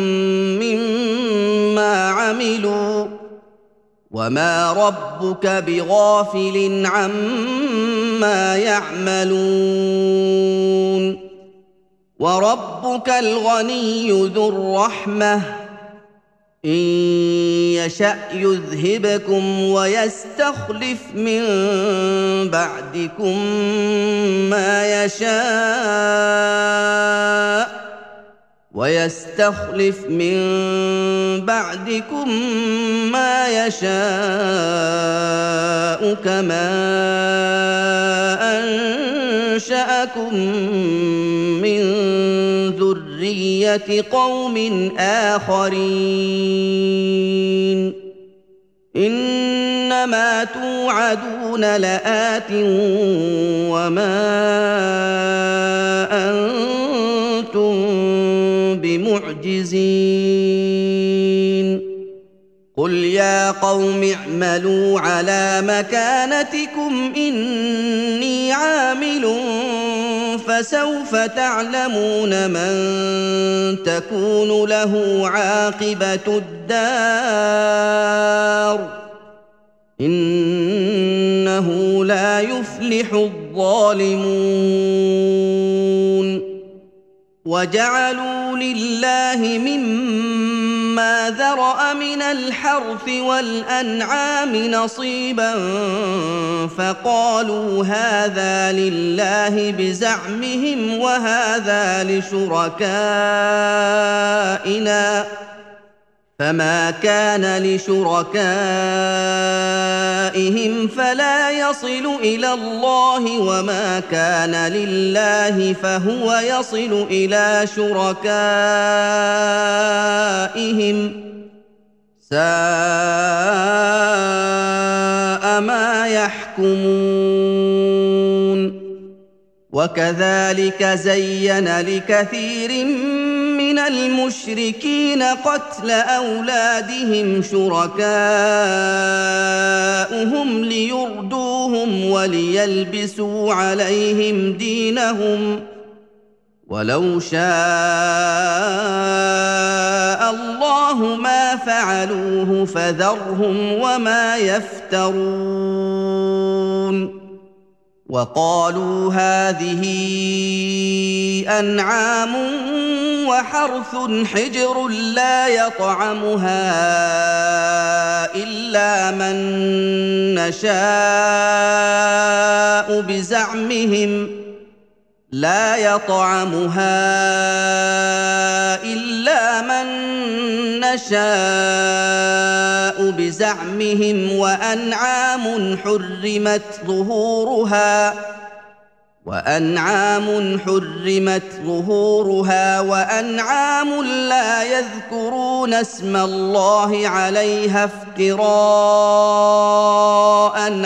مما عملوا وما ربك بغافل عما يعملون وربك الغني ذو الرحمة إن يشأ يذهبكم ويستخلف من بعدكم ما يشاء كما أنشأكم من ذرية قوم آخرين إنما توعدون لآت وما أنتم بمعجزين قل يا قوم اعملوا على مكانتكم إني عامل فسوف تعلمون من تكون له عاقبة الدار إنه لا يفلح الظالمون وجعلوا لله مما ذرأ من الحرث والأنعام نصيبا فقالوا هذا لله بزعمهم وهذا لشركائنا فما كان لشركائهم فلا يصل إلى الله وما كان لله فهو يصل إلى شركائهم ساء ما يحكمون وكذلك زين لكثير من المشركين قتل أولادهم شركاؤهم ليردوهم وليلبسوا عليهم دينهم ولو شاء الله ما فعلوه فذرهم وما يفترون وقالوا هذه أنعام وحرث حجر لا يطعمها إلا من نشاء بزعمهم وأنعام حرمت ظهورها وأنعام لا يذكرون اسم الله عليها افتراء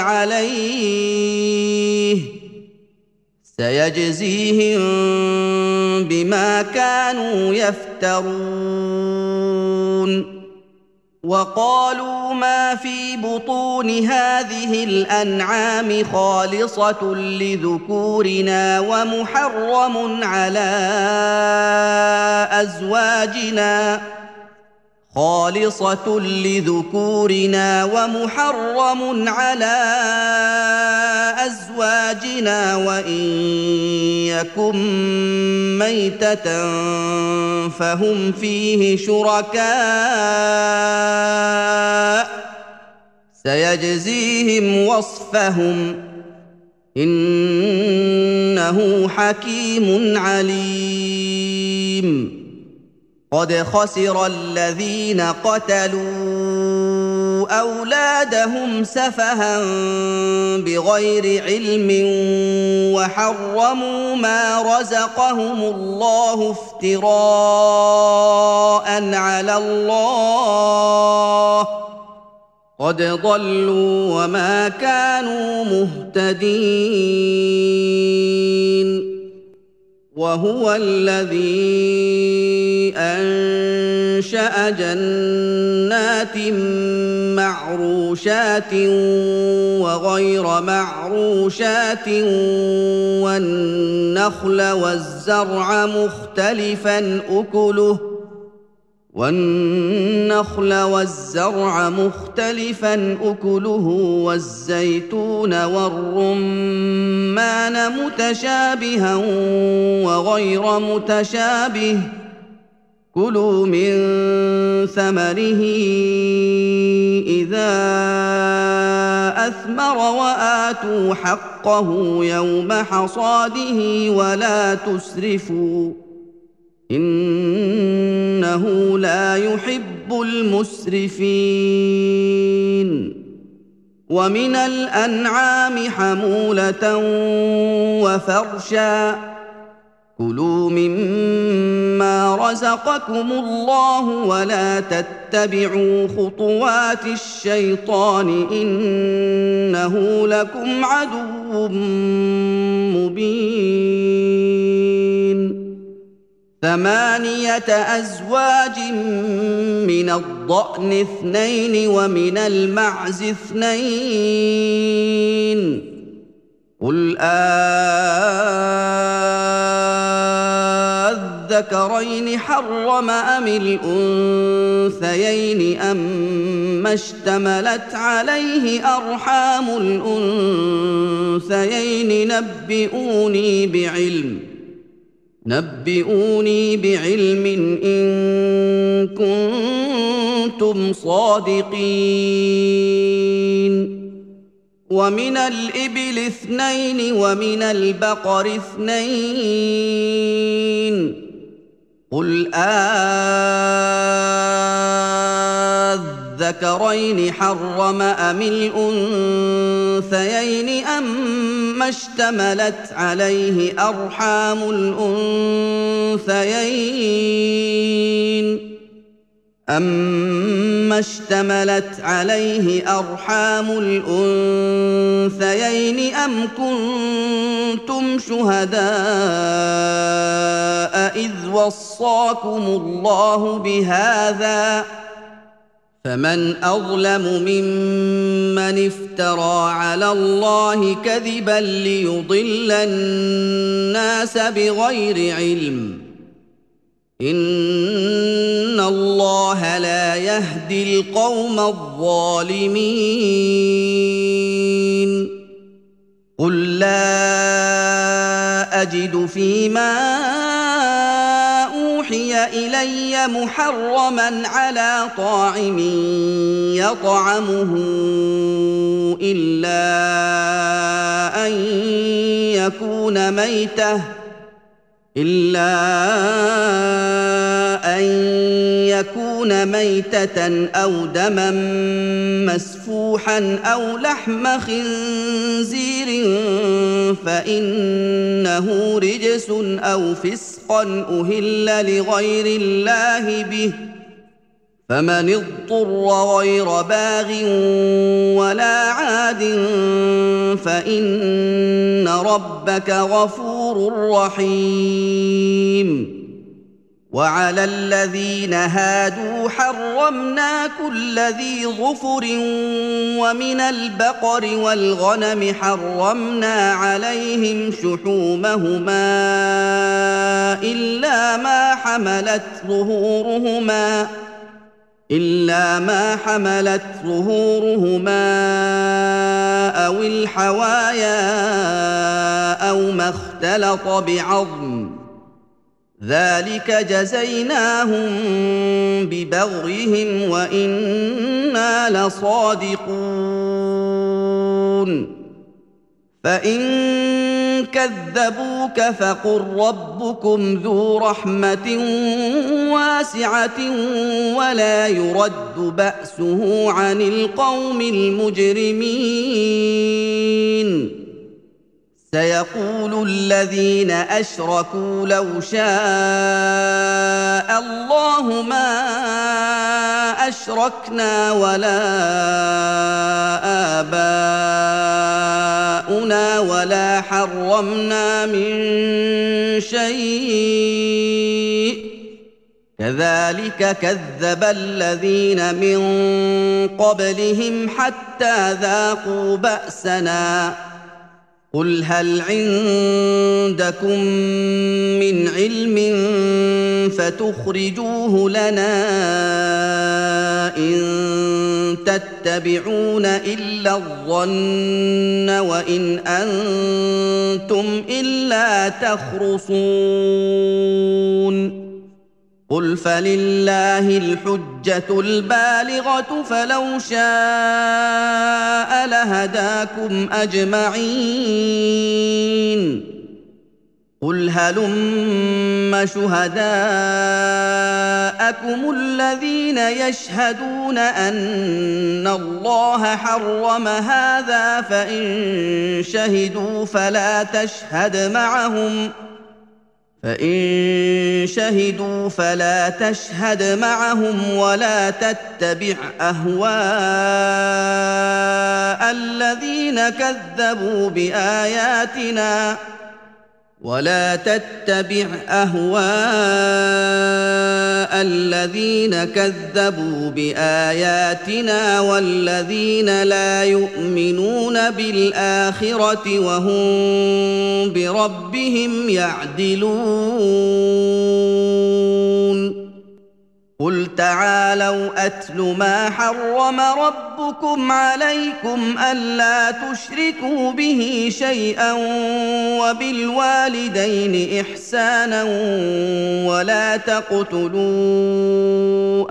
عليه سيجزيهم بما كانوا يفترون وقالوا ما في بطون هذه الأنعام خالصة لذكورنا ومحرم على أزواجنا وإن يكن ميتة فهم فيه شركاء سيجزيهم وصفهم إنه حكيم عليم قد خسر الذين قتلوا أولادهم سفها بغير علم وحرموا ما رزقهم الله افتراء على الله قد ضلوا وما كانوا مهتدين وهو الذي أنشأ جنات معروشات وغير معروشات والنخل والزرع مختلفا أكله والزيتون والرمان متشابها وغير متشابه كلوا من ثمره إذا أثمر وآتوا حقه يوم حصاده ولا تسرفوا إنه لا يحب المسرفين ومن الأنعام حمولة وفرشا كلوا مما رزقكم الله ولا تتبعوا خطوات الشيطان إنه لكم عدو مبين 8 أزواج من الضأن 2 ومن المعز 2 قل أذكرين حرم أم الأنثيين أما اشتملت عليه أرحام الأنثيين نبئوني بعلم إن كنتم صادقين ومن الإبل 2 ومن البقر 2 قل أذكرين حرم أم الأنثيين أما اشتملت عليه أرحام الأنثيين أم كنتم شهداء إذ وصاكم الله بهذا فمن أظلم ممن افترى على الله كذبا ليضل الناس بغير علم إن الله لا يهدي القوم الظالمين قل لا أجد فيما أوحي إلي محرما على طاعم يطعمه إلا أن يكون ميتة أو دما مسفوحا أو لحم خنزير فإنه رجس أو فسقا أهل لغير الله به فمن اضطر غير باغ ولا عاد فإن ربك غفور رحيم وعلى الذين هادوا حرمنا كل ذي ظفر ومن البقر والغنم حرمنا عليهم شحومهما إلا ما حملت ظهورهما أو الحوايا أو ما اختلط بعظم ذلك جزيناهم ببغيهم وإنا لصادقون فإن كذبوك فقل ربكم ذو رحمة واسعة ولا يرد بأسه عن القوم المجرمين سيقول الذين أشركوا لو شاء الله ما أشركنا ولا آباؤنا ولا حرمنا من شيء كذلك كذب الذين من قبلهم حتى ذاقوا بأسنا قل هل عندكم من علم فتخرجوه لنا إن تتبعون إلا الظن وإن أنتم إلا تخرصون قل فلله الحجة البالغة فلو شاء لهداكم أجمعين قل هلم شهداءكم الذين يشهدون أن الله حرم هذا فإن شهدوا فلا تشهد معهم ولا تتبع أهواء الذين كذبوا بآياتنا والذين لا يؤمنون بالآخرة وهم بربهم يعدلون قل تعالوا أتل ما حرم ربكم عليكم ألا تشركوا به شيئا وبالوالدين إحسانا ولا تقتلوا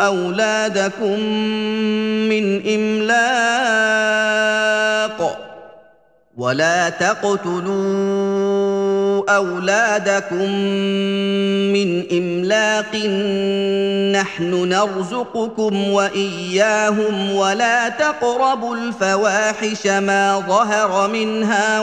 أولادكم من إملاق نحن نرزقكم وإياهم ولا تقربوا الفواحش ما ظهر منها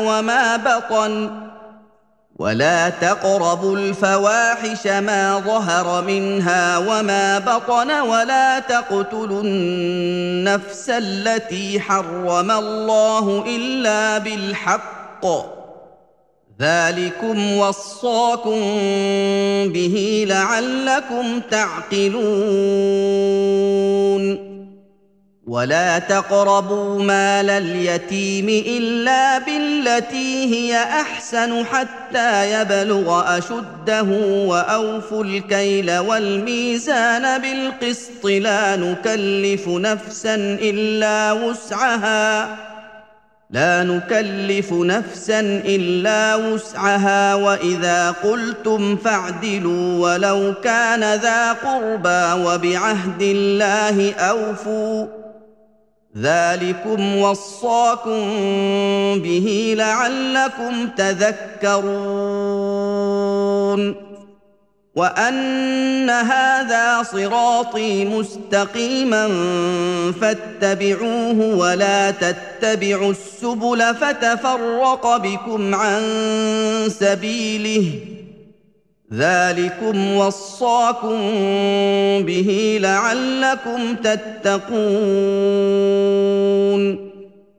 وما بطن ولا تقتلوا النفس التي حرم الله إلا بالحق ذلكم وصاكم به لعلكم تعقلون ولا تقربوا مال اليتيم إلا بالتي هي أحسن حتى يبلغ أشده وأوفوا الكيل والميزان بالقسط لا نكلف نفسا إلا وسعها وإذا قلتم فاعدلوا ولو كان ذا قربى وبعهد الله أوفوا ذلكم وصاكم به لعلكم تذكرون وأن هذا صراطي مستقيما فاتبعوه ولا تتبعوا السبل فتفرق بكم عن سبيله ذلكم وصاكم به لعلكم تتقون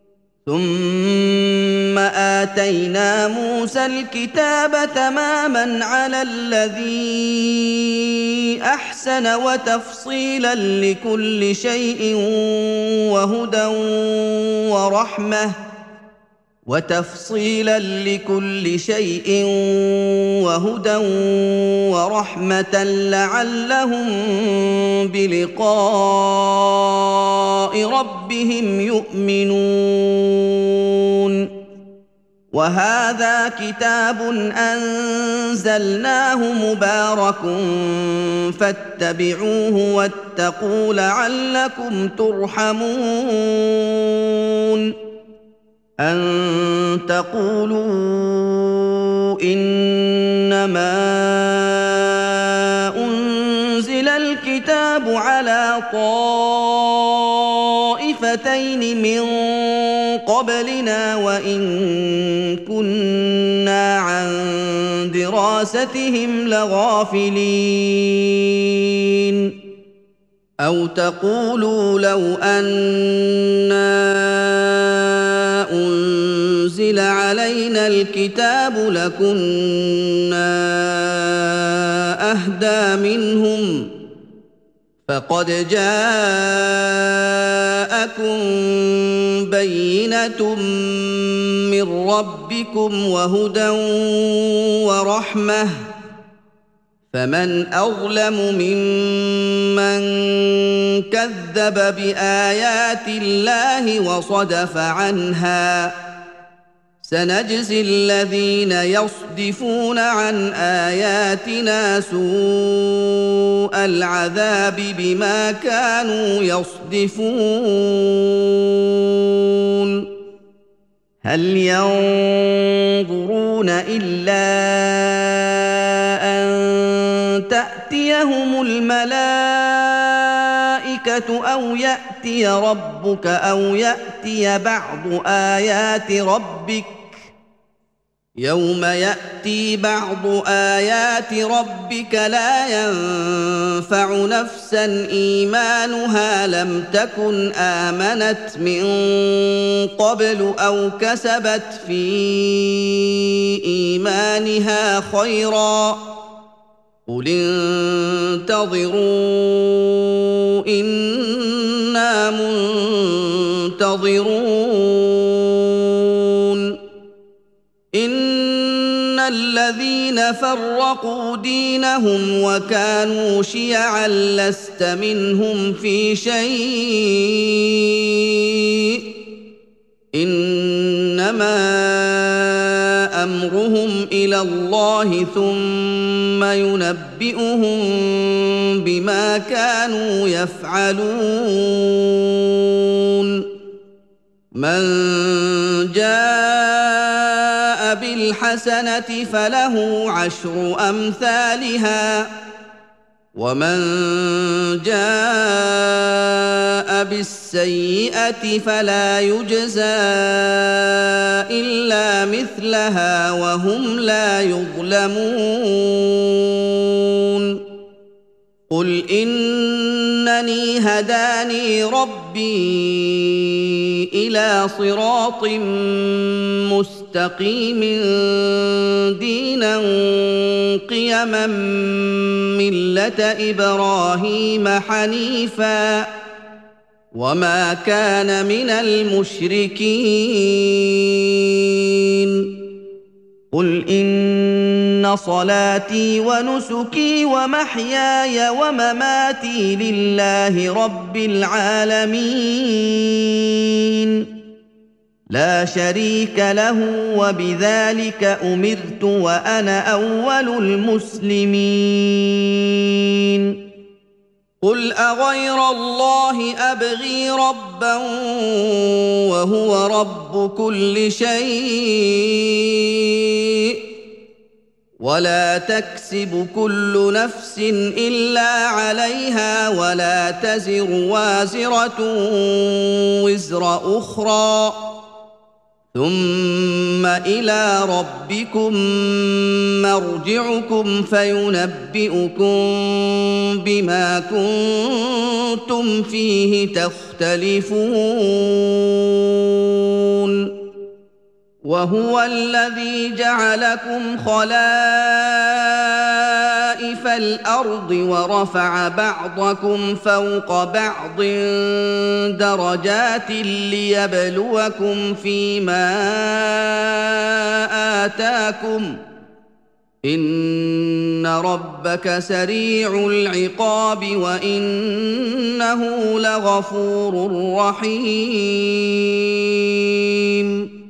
ثم آتينا موسى الكتاب تماما على الذي أحسن وتفصيلا لكل شيء وهدى ورحمة لعلهم بلقاء ربهم يؤمنون وهذا كتاب أنزلناه مبارك فاتبعوه واتقوا لعلكم ترحمون أن تقولوا إنما أنزل الكتاب على طائفتين من قبلنا وإن كنا عن دراستهم لغافلين أو تقولوا لو أنا أنزل علينا الكتاب لكنا أهدى منهم فقد جاءكم بينة من ربكم وهدى ورحمة فمن أظلم ممن كذب بآيات الله وصدف عنها سنجزي الذين يصدفون عن آياتنا سوء العذاب بما كانوا يصدفون هل ينظرون إلا أن تأتيهم الملائكة أو يأتي ربك أو يأتي بعض آيات ربك يوم يأتي بعض آيات ربك لا ينفع نفسا إيمانها لم تكن آمنت من قبل أو كسبت في إيمانها خيرا قل انتظروا إنا منتظرون إن الذين فرقوا دينهم وكانوا شيعا لست منهم في شيء إنما أمرهم إلى الله ثم ينبئهم بما كانوا يفعلون من جاء بالحسنة فله عشر أمثالها ومن جاء بالسيئة فلا يجزى إلا مثلها وهم لا يظلمون قل إنني هداني ربي إلى صراط مستقيم مستقيم دينا قيما ملة إبراهيم حنيفا وما كان من المشركين قل إن صلاتي ونسكي ومحياي ومماتي لله رب العالمين لا شريك له وبذلك أمرت وأنا أول المسلمين قل أغير الله أبغي ربا وهو رب كل شيء ولا تكسب كل نفس إلا عليها ولا تزر وازرة وزر أخرى ثم إلى ربكم مرجعكم فينبئكم بما كنتم فيه تختلفون وهو الذي جعلكم خلائف الأرض ورفع بعضكم فوق بعض درجات ليبلوكم فيما آتاكم إن ربك سريع العقاب وإنه لغفور رحيم